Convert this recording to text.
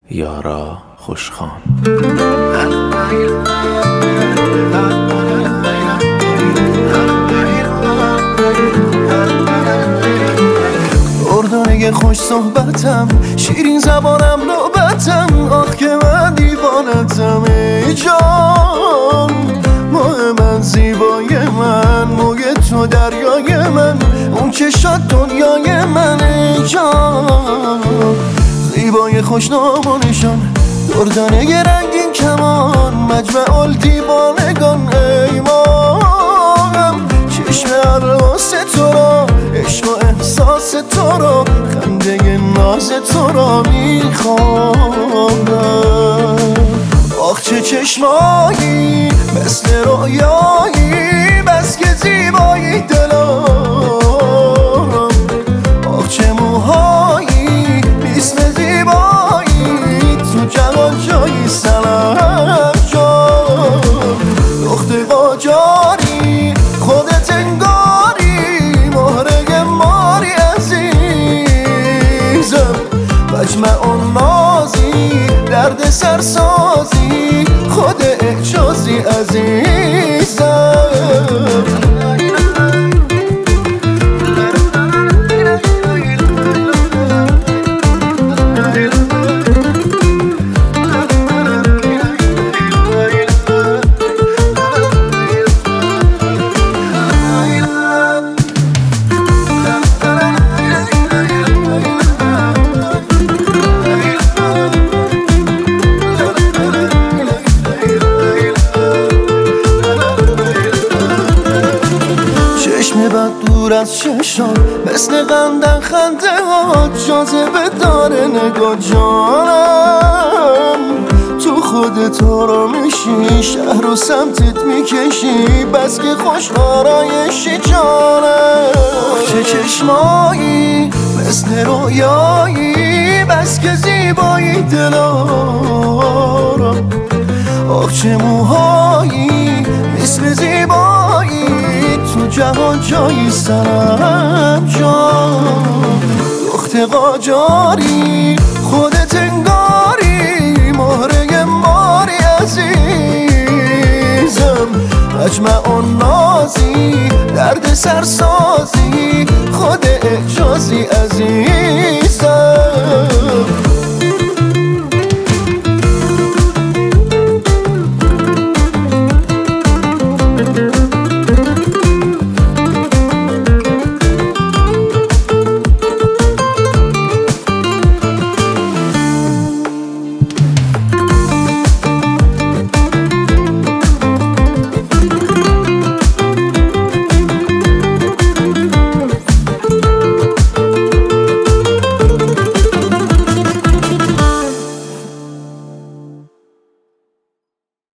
یارا خوشخوان. اردنگ خوش صحبتم، شیرین زبانم نوبتم، آخ که من دیوانتم ای جان. ماه من زیبای من، موی تو دریای من، اون که شد دنیای من ای جان. زیبای خوش نام و نشان، اردنگ رنگین کمان، مجمع الدیوانگان ای ماهم. چشم الواس تو را، عشق و احساس تو را، خنده ناز تو را میخواهم. آخ چه چشمایی مثل رویایی، بس که زیبایی دلم. آخ چه موهایی مثل زیبایی، تو جوان جایی سلام جان. دخت قاجاری خودت انگاری، مهره ماری عزیزم، مجمع نازی درد سرسازی، خود اعجازی عزیزم. بد دور از چشم، مثل قندن خنده ها، جاذبه داره نگاه جانم. تو خودت آرامشی، شهر و سمتت میکشی، بس که خوش آرایشی جانم. چه چشمایی مثل رویایی، بس که زیبایی دلارم. آخ چه موهایی مثل زیبایی، تو جهان جایی سرم جان. دخت قاجاری خودت انگاری، مهره ماری عزیزم، مجمع نازی درد سرسازی،